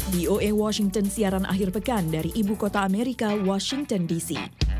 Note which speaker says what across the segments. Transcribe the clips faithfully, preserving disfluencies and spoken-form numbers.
Speaker 1: V O A Washington siaran akhir pekan dari Ibu Kota Amerika, Washington D C.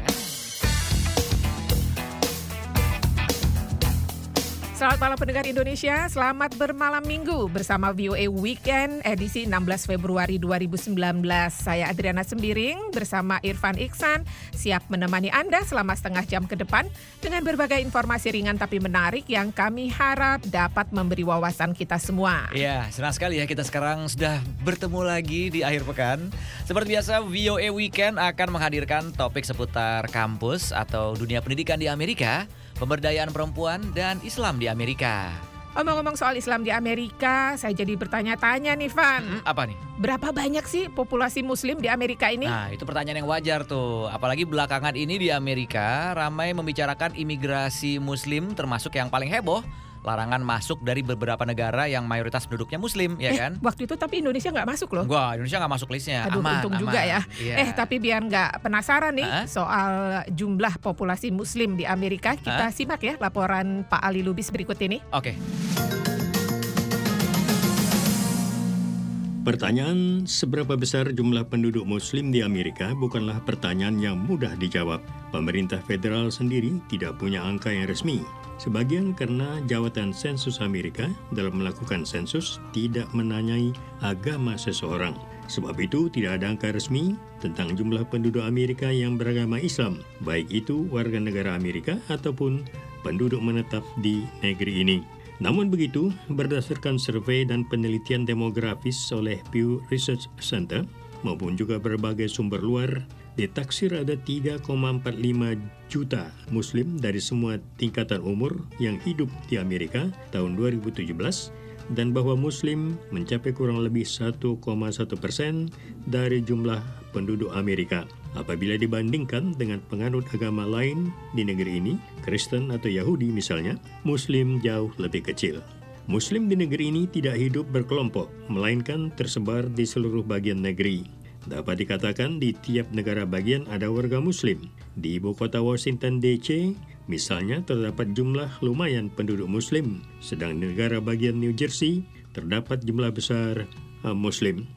Speaker 2: Selamat malam pendengar Indonesia, selamat bermalam minggu bersama V O A Weekend edisi enam belas Februari dua ribu sembilan belas. Saya Adriana Sembiring bersama Irfan Iksan siap menemani Anda selama setengah jam ke depan dengan berbagai informasi ringan tapi menarik yang kami harap dapat memberi wawasan kita semua.
Speaker 3: Ya, senang sekali ya kita sekarang sudah bertemu lagi di akhir pekan. Seperti biasa V O A Weekend akan menghadirkan topik seputar kampus atau dunia pendidikan di Amerika, pemberdayaan perempuan, dan Islam di Amerika.
Speaker 2: Ngomong-ngomong soal Islam di Amerika, saya jadi bertanya-tanya nih, Van.
Speaker 3: Hmm, apa nih?
Speaker 2: Berapa banyak sih populasi Muslim di Amerika ini?
Speaker 3: Nah, itu pertanyaan yang wajar tuh. Apalagi belakangan ini di Amerika ramai membicarakan imigrasi Muslim, termasuk yang paling heboh, larangan masuk dari beberapa negara yang mayoritas penduduknya Muslim, ya
Speaker 2: eh,
Speaker 3: kan?
Speaker 2: Waktu itu tapi Indonesia nggak masuk loh.
Speaker 3: Wah, Indonesia nggak masuk listnya.
Speaker 2: Aduh,
Speaker 3: aman,
Speaker 2: untung
Speaker 3: aman.
Speaker 2: juga ya.
Speaker 3: Yeah.
Speaker 2: Eh, tapi biar nggak penasaran nih
Speaker 3: Hah?
Speaker 2: soal jumlah populasi Muslim di Amerika, kita
Speaker 3: Hah?
Speaker 2: simak ya laporan Pak Ali Lubis berikut ini.
Speaker 3: Oke.
Speaker 4: Pertanyaan seberapa besar jumlah penduduk Muslim di Amerika bukanlah pertanyaan yang mudah dijawab. Pemerintah federal sendiri tidak punya angka yang resmi. Sebagian karena jawatan sensus Amerika dalam melakukan sensus tidak menanyai agama seseorang. Sebab itu tidak ada angka resmi tentang jumlah penduduk Amerika yang beragama Islam, baik itu warga negara Amerika ataupun penduduk menetap di negeri ini. Namun begitu, berdasarkan survei dan penelitian demografis oleh Pew Research Center maupun juga berbagai sumber luar, ditaksir ada tiga koma empat lima juta Muslim dari semua tingkatan umur yang hidup di Amerika tahun dua ribu tujuh belas dan bahwa Muslim mencapai kurang lebih satu koma satu persen dari jumlah penduduk Amerika. Apabila dibandingkan dengan penganut agama lain di negeri ini, Kristen atau Yahudi misalnya, Muslim jauh lebih kecil. Muslim di negeri ini tidak hidup berkelompok, melainkan tersebar di seluruh bagian negeri. Dapat dikatakan di tiap negara bagian ada warga Muslim. Di ibu kota Washington D C, misalnya terdapat jumlah lumayan penduduk Muslim, sedang di negara bagian New Jersey terdapat jumlah besar uh, Muslim.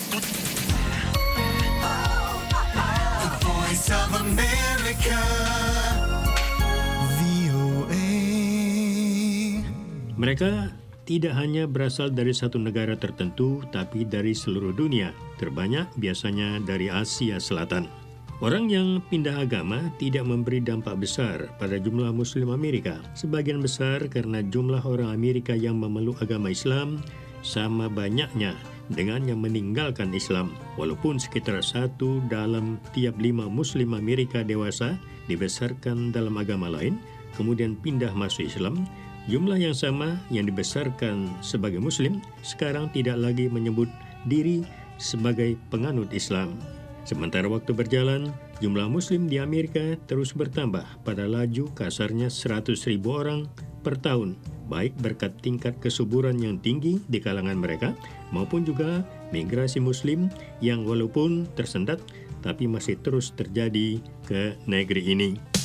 Speaker 4: Mereka tidak hanya berasal dari satu negara tertentu, tapi dari seluruh dunia, terbanyak biasanya dari Asia Selatan. Orang yang pindah agama tidak memberi dampak besar pada jumlah Muslim Amerika. Sebagian besar karena jumlah orang Amerika yang memeluk agama Islam sama banyaknya dengan yang meninggalkan Islam. Walaupun sekitar satu dalam tiap lima Muslim Amerika dewasa dibesarkan dalam agama lain, kemudian pindah masuk Islam, jumlah yang sama yang dibesarkan sebagai Muslim sekarang tidak lagi menyebut diri sebagai penganut Islam. Sementara waktu berjalan, jumlah Muslim di Amerika terus bertambah pada laju kasarnya seratus ribu orang per tahun, baik berkat tingkat kesuburan yang tinggi di kalangan mereka, maupun juga migrasi Muslim yang walaupun tersendat, tapi masih terus terjadi ke negeri ini.